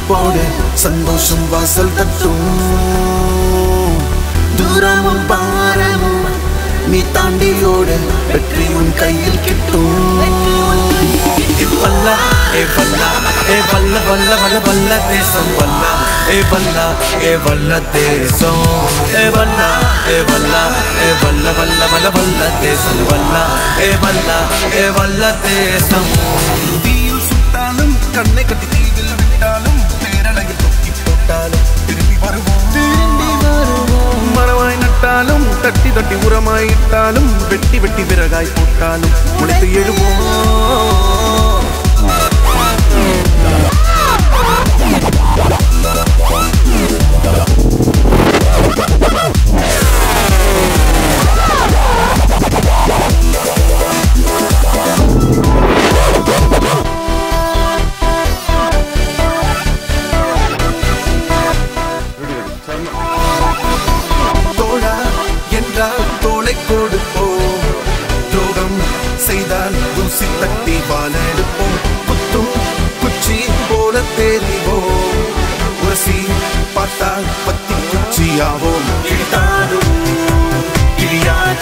போடு சந்தோஷம் வாசல் தட்டும் தூரமும் பாரமும் நீ தாண்டியோடு வெற்றி உன் கையில் கிட்டும் வல்ல ஏ வல்ல ஏ வல்ல வல்ல வல்ல வல்ல தேசம் வல்ல ஏ வல்ல ஏ வல்ல தேசம் ஏ வல்ல ஏ வல்ல ஏ வல்ல வல்ல வல்ல வல்ல தேசம் வல்ல ஏ வல்ல ஏ வல்ல தேசம் தீயில் சுட்டாலும் கண்ணை கட்டி தீவில் விட்டாலும் பேரலையில் தொக்கி போட்டாலும் திரும்பி வருவோம் மரமாய் நட்டாலும் தட்டி தட்டி உரமாய் இட்டாலும் வெட்டி வெட்டி விறகாய் போட்டாலும் முளைத்து எழுவோம் தோளை கொடுப்போம் துரோகம் செய்தால் தூசி தட்டி வாழெடுப்போம் குத்தும் குச்சி போல தெரிவோம் உரசி பார்த்தால் பத்தி குச்சியாவோம் கிழித்தாலும் கிழியாத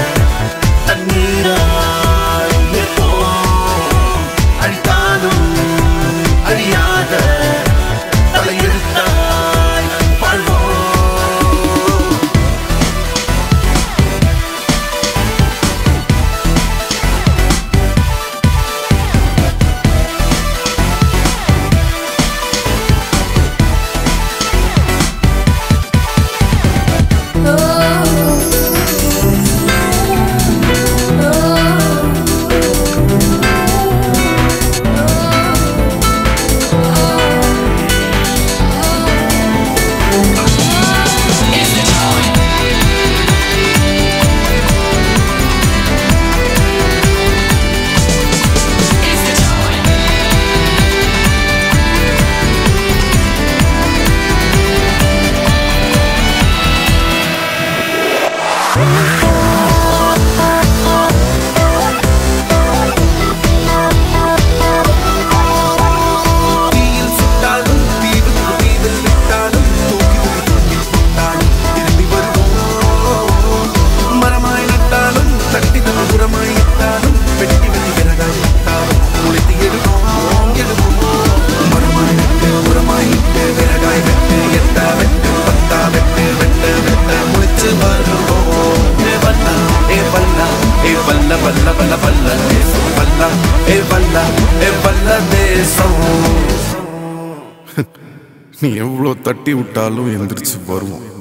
தண்ணீராய் நிற்போம் அழித்தாலும் அழியாத தலையெழுத்தாய் வாழ்வோம் Balla balla balla desam balla e balla desam நீ எவ்வளவு தட்டி விட்டாலும் எந்திரிச்சு வருவோம்.